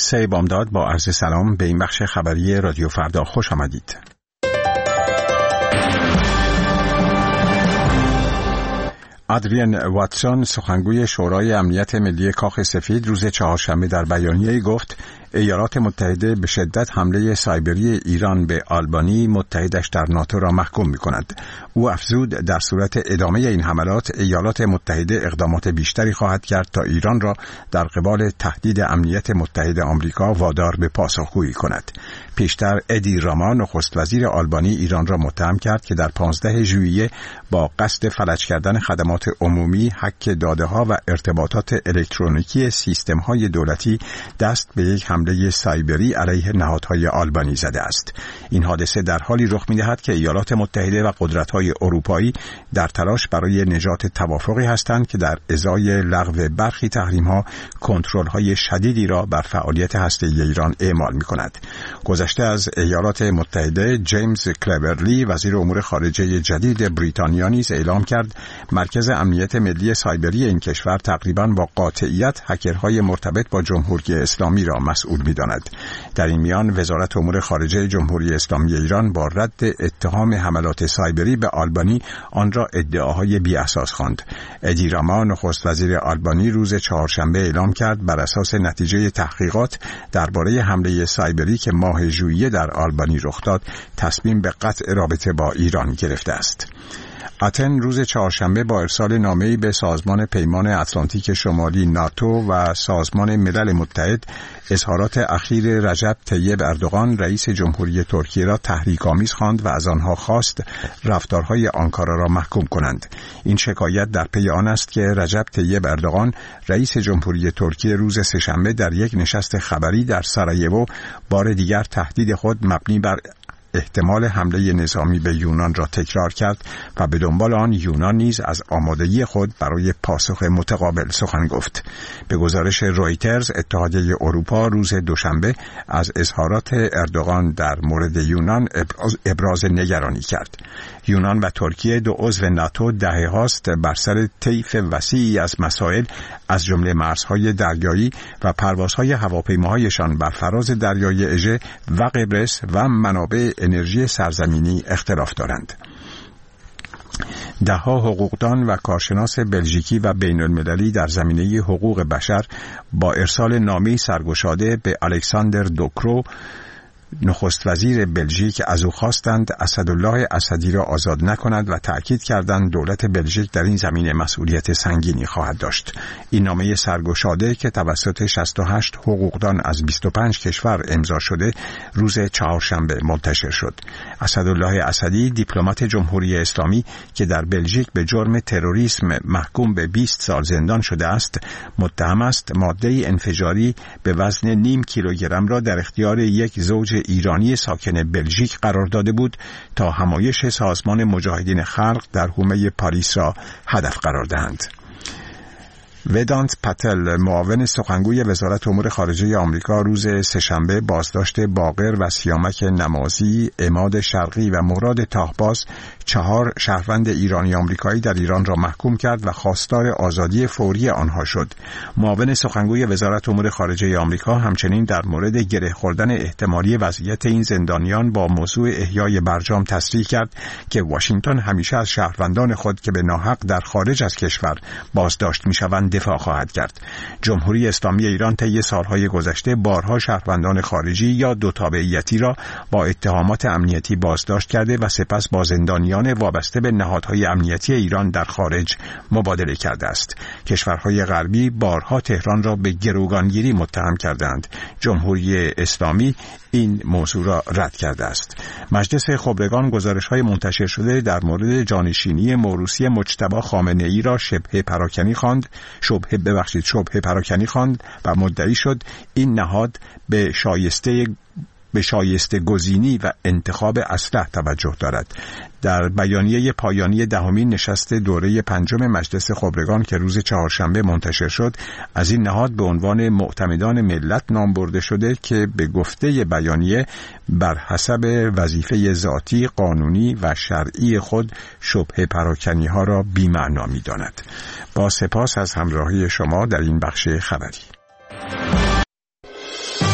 سه بامداد با عرض سلام به این بخش خبری رادیو فردا خوش آمدید. آدریان واتسون سخنگوی شورای امنیت ملی کاخ سفید روز چهارشنبه در بیانیه‌ای گفت ایالات متحده به شدت حمله سایبری ایران به آلبانی متحدش در ناتو را محکوم می‌کند. او افزود در صورت ادامه این حملات ایالات متحده اقدامات بیشتری خواهد کرد تا ایران را در قبال تهدید امنیت متحد آمریکا وادار به پاسخگویی کند. پیشتر ادی راما نخست وزیر آلبانی ایران را متهم کرد که در 15 ژوئیه با قصد فلج کردن خدمات عمومی، هک داده‌ها و ارتباطات الکترونیکی سیستم‌های دولتی دست به یک حمله سایبری علیه نهادهای آلبانی زده است. این حادثه در حالی رخ می‌دهد که ایالات متحده و قدرت‌های اروپایی در تلاش برای نجات توافقی هستند که در ازای لغو برخی تحریم‌ها کنترل‌های شدیدی را بر فعالیت هسته‌ای ایران اعمال می‌کند. گذشته از ایالات متحده، جیمز کلورلی وزیر امور خارجه جدید بریتانیا نیز اعلام کرد مرکز امنیت ملی سایبری این کشور تقریباً با قاطعیت هکرهای مرتبط با جمهوری اسلامی را مسئول می‌داند. در این میان وزارت امور خارجه جمهوری اسلامی ایران با رد اتهام حملات سایبری به آلبانی آن را ادعاهای بی اساس خواند. ادی راما نخست وزیر آلبانی روز چهارشنبه اعلام کرد بر اساس نتیجه تحقیقات درباره حمله سایبری که ماه ژوئیه در آلبانی رخ داد تصمیم به قطع رابطه با ایران گرفته است. آتن روز چهارشنبه با ارسال نامه‌ای به سازمان پیمان اتلانتیک شمالی ناتو و سازمان ملل متحد اظهارات اخیر رجب طیب اردوغان رئیس جمهوری ترکیه را تحریک‌آمیز خواند و از آنها خواست رفتارهای آنکارا را محکوم کنند. این شکایت در پی آن است که رجب طیب اردوغان رئیس جمهوری ترکیه روز سه‌شنبه در یک نشست خبری در سارایوو بار دیگر تهدید خود مبنی بر احتمال حمله نظامی به یونان را تکرار کرد و به دنبال آن یونان نیز از آمادگی خود برای پاسخ متقابل سخن گفت. به گزارش رویترز، اتحادیه اروپا روز دوشنبه از اظهارات اردوغان در مورد یونان ابراز نگرانی کرد. یونان و ترکیه دو عضو ناتو دهه‌هاست بر سر طیف وسیعی از مسائل از جمله مرزهای دریایی و پروازهای هواپیماهایشان بر فراز دریای اژه و قبرس و منابع انرژی سرزمینی اختلاف دارند. ده‌ها حقوقدان و کارشناس بلژیکی و بین‌المللی در زمینه حقوق بشر با ارسال نامه‌ای سرگشاده به الکساندر دوکرو نخست وزیر بلژیک از او خواستند اسدالله اسدی را آزاد نکند و تأکید کردند دولت بلژیک در این زمینه مسئولیت سنگینی خواهد داشت. این نامه سرگشاده که توسط 68 حقوقدان از 25 کشور امضا شده روز چهارشنبه منتشر شد. اسدالله اسدی دیپلمات جمهوری اسلامی که در بلژیک به جرم تروریسم محکوم به 20 سال زندان شده است، متهم است ماده انفجاری به وزن نیم کیلوگرم را در اختیار یک زوج ایرانی ساکن بلژیک قرار داده بود تا همایش سازمان مجاهدین خلق در حومه پاریس را هدف قرار دهند. ودانت پتل معاون سخنگوی وزارت امور خارجه آمریکا روز سه‌شنبه بازداشت باقر و سیامک نمازی، عماد شرقی و مراد تاهباز 4 شهروند ایرانی آمریکایی در ایران را محکوم کرد و خواستار آزادی فوری آنها شد. معاون سخنگوی وزارت امور خارجه آمریکا همچنین در مورد گره خوردن احتمالی وضعیت این زندانیان با موضوع احیای برجام تصریح کرد که واشنگتن همیشه از شهروندان خود که به ناحق در خارج از کشور بازداشت می‌شوند دفاع خواهد کرد. جمهوری اسلامی ایران طی سالهای گذشته بارها شهروندان خارجی یا دو تابعیتی را با اتهامات امنیتی بازداشت کرده و سپس با زندانیان وابسته به نهادهای امنیتی ایران در خارج مبادله کرده است. کشورهای غربی بارها تهران را به گروگانگیری متهم کردند. جمهوری اسلامی این موضوع را رد کرده است. مجلس خبرگان گزارش‌های منتشر شده در مورد جانشینی موروثی مجتبی خامنه‌ای را شبه پراکنی خواند و مدعی شد این نهاد به شایسته گزینی و انتخاب اصلح توجه دارد. در بیانیه پایانی دهمین نشست دوره 5 مجلس خبرگان که روز چهارشنبه منتشر شد، از این نهاد به عنوان معتمدان ملت نام برده شده که به گفته بیانیه بر حسب وظیفه ذاتی، قانونی و شرعی خود شبه پراکنی ها را بی‌معنا می‌داند. با سپاس از همراهی شما در این بخش خبری.